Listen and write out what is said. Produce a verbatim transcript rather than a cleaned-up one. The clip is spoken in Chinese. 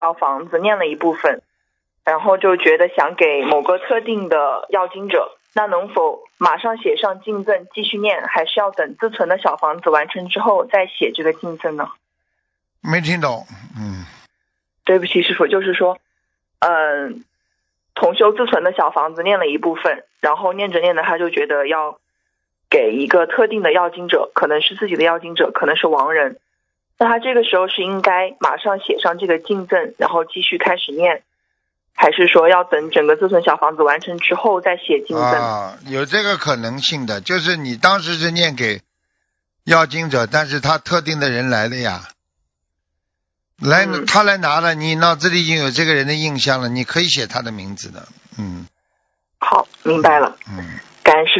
小房子念了一部分，然后就觉得想给某个特定的要经者，那能否马上写上敬赠继续念，还是要等自存的小房子完成之后再写这个敬赠呢？ 没听懂。嗯， 对不起师傅，就是说嗯，同修自存的小房子念了一部分，然后念着念着他就觉得要给一个特定的要经者，可能是自己的要经者，可能是亡人，那他这个时候是应该马上写上这个敬赠，然后继续开始念，还是说要等整个自存小房子完成之后再写敬赠？ 啊，有这个可能性的，就是你当时是念给要经者，但是他特定的人来了呀，来、 嗯、 他来拿了，你脑子里已经有这个人的印象了，你可以写他的名字的。嗯， 好，明白了。 嗯。 感恩师